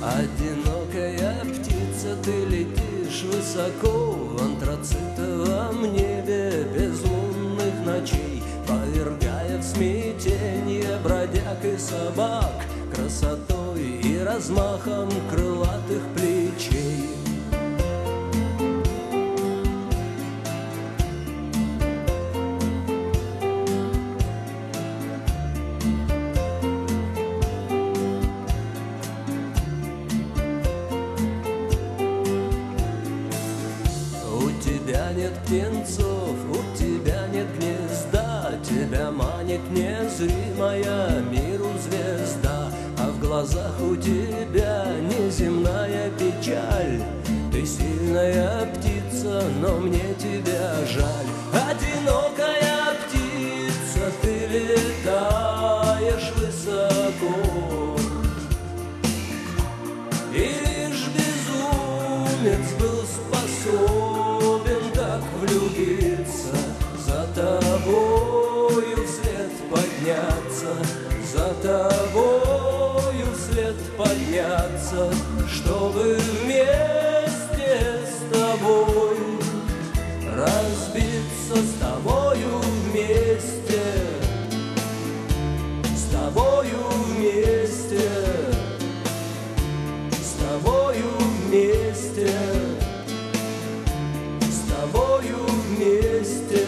Одинокая птица, ты летишь высоко в антрацитовом небе безлунных ночей, повергая в смятенье бродяг и собак красотой и размахом крылатых плечей. У тебя нет птенцов, у тебя нет гнезда, тебя манит незримая миру звезда, а в глазах у тебя неземная печаль. Ты сильная птица, но мне тебя жаль. Одинокая птица, ты летаешь высоко, и лишь безумец был способен так влюбиться, за тобою вслед подняться, за тобою вслед подняться, чтобы вместе с тобой разбиться, с тобою вместе, с тобою вместе, с тобою вместе, с тобою вместе.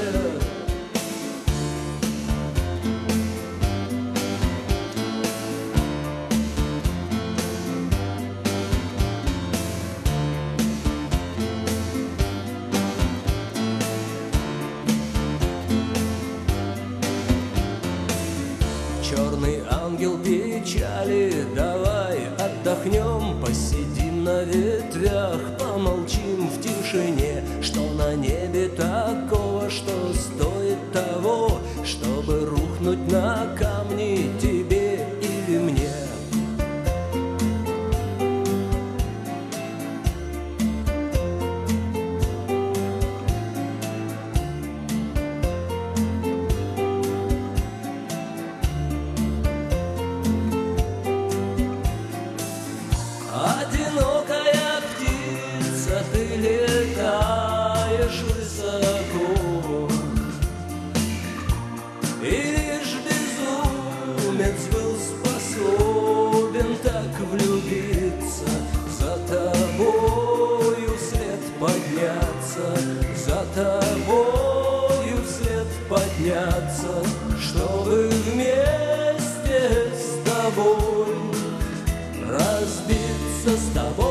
Черный ангел печали, давай отдохнем, посидим на ветвях, помолчим в тишине. Что на небе такого, что стоит того, чтобы рухнуть на камни тебе или мне? Одинокая птица, ты летаешь высоко, и лишь безумец был способен так влюбиться, за тобою вслед подняться, за тобою вслед подняться, чтобы вместе с тобой разбиться, с тобой